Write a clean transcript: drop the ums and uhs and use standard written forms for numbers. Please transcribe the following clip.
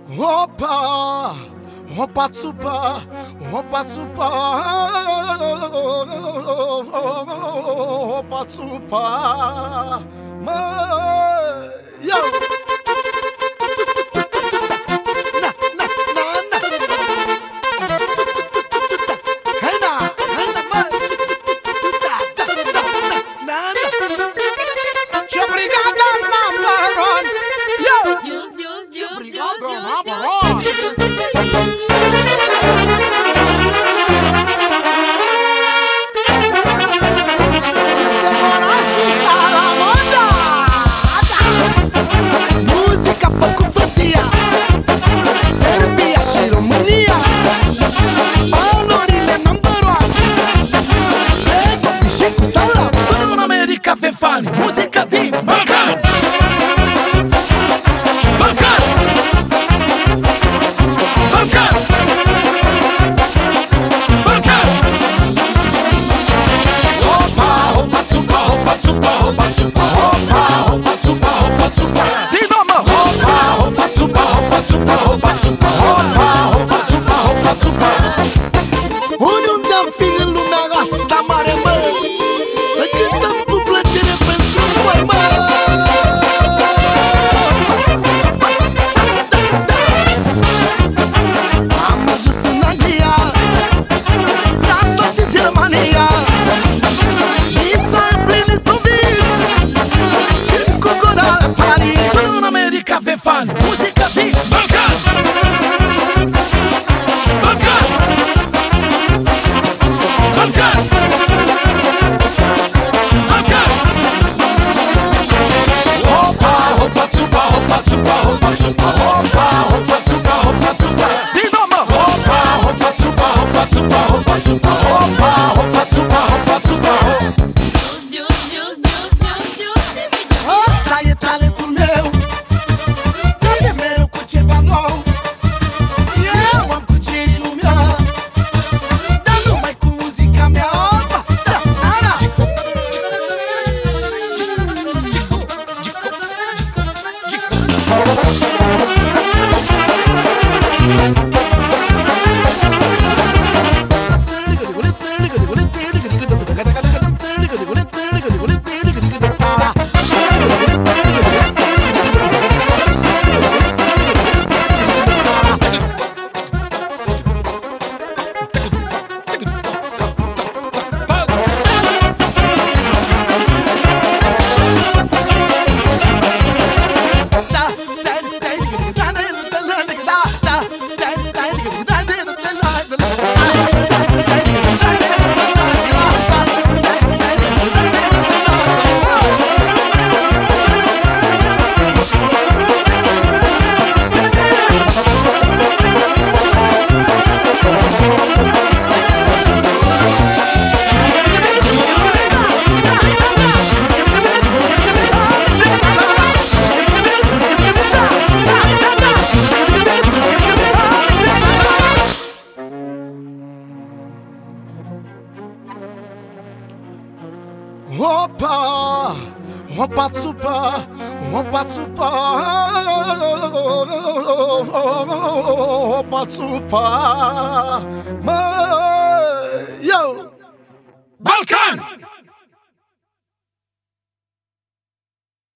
Opa, opa tsupa, opa tsupa, opa tsupa, yo. Muzica din Balcan! Balcan! Balcan! Balcan! Opa, opa, tsupa, opa, tsupa, opa, tsupa, opa, opa, tsupa, opa, tsupa. Din nou, mă! Opa, opa, tsupa, opa, tsupa, opa, tsupa, opa, opa, tsupa, opa, tsupa. Oriunde-am fi în lumea asta mare, mă, să cântăm cu plăcere pentru voi, mă. Am ajuns în Anglia, Franța și Germania. Mi s-a împlinit un vis, când cu gura la Paris. În America avem fan, muzica din Balcan! Balcan! Balcan! Balcan! Opa, opa, tsupa, opa, tsupa, opa, tsupa, opa, opa, tsupa, opa, tsupa. Din nou, mă! Opa, opa, tsupa, opa, tsupa, opa, tsupa, opa, opa, tsupa, opa, tsupa. Asta e talentul meu, vine mereu cu ceva nou. Eu am cucerit lumea, dar numai cu muzica mea. Opa, da, da, da. Opa, opa tsupa, opa tsupa, opa tsupa, yo. Balcan!